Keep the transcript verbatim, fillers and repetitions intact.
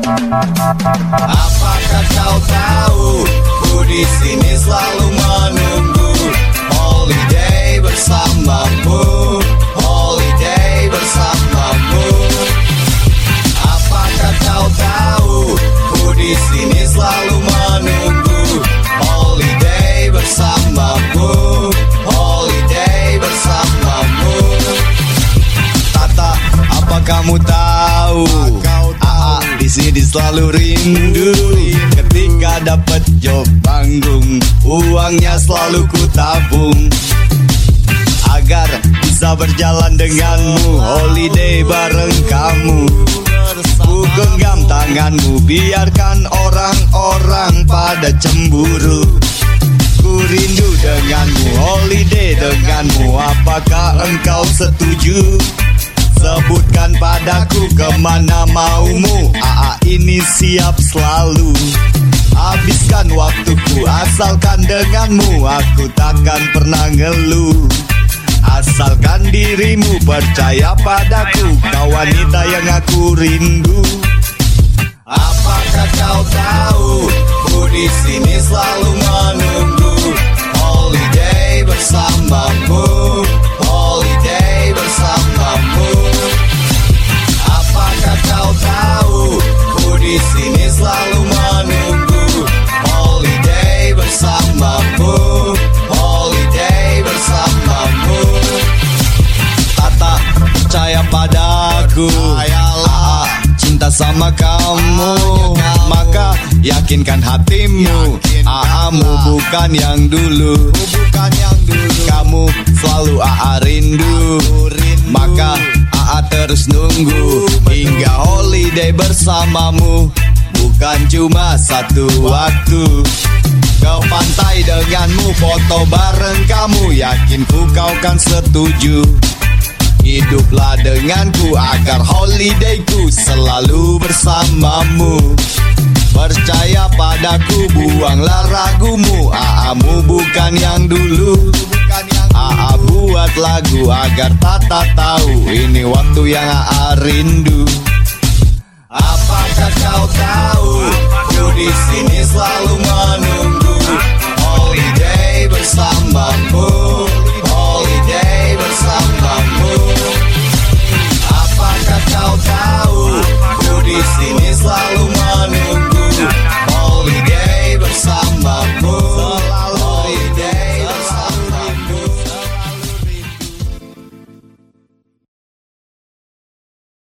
Apakah kau tahu, ku di sini selalu menunggu holiday bersamamu, holiday bersamamu. Apakah kau tahu, ku di sini selalu menunggu holiday bersamamu, holiday bersamamu. Tata, apa kamu tahu? Aa di sini selalu rindu. Ketika dapat job panggung, uangnya selalu ku tabung agar bisa berjalan denganmu, holiday bareng kamu. Ku genggam tanganmu, biarkan orang-orang pada cemburu. Ku rindu denganmu, holiday denganmu. Apakah engkau setuju? Sebutkan padaku kemana maumu. Aa ini siap selalu. Habiskan waktuku asalkan denganmu. Aku takkan pernah ngeluh. Asalkan dirimu percaya padaku, kau wanita yang aku rindu. Apakah kau tahu, ku di sini selalu menunggu holiday bersamamu, holiday bersamamu. Apakah kau tahu, ku di sini selalu menunggu holiday bersamamu, holiday bersamamu. Tata, percaya padaku, Aa cinta sama kamu, maka yakinkan hatimu. Aamu bukan yang dulu, kamu selalu Aa rindu, maka Aa terus nunggu hingga holiday bersamamu. Bukan cuma satu waktu, ke pantai denganmu, foto bareng kamu. Yakin ku kau kan setuju. Hiduplah denganku agar holidayku selalu bersamamu. Percaya padaku, buanglah ragumu. Aamu bukan yang dulu. Aa buat lagu agar Tata tahu, ini waktu yang Aa rindu. Apakah kau tahu, ku di sini selalu menunggu holiday bersamamu.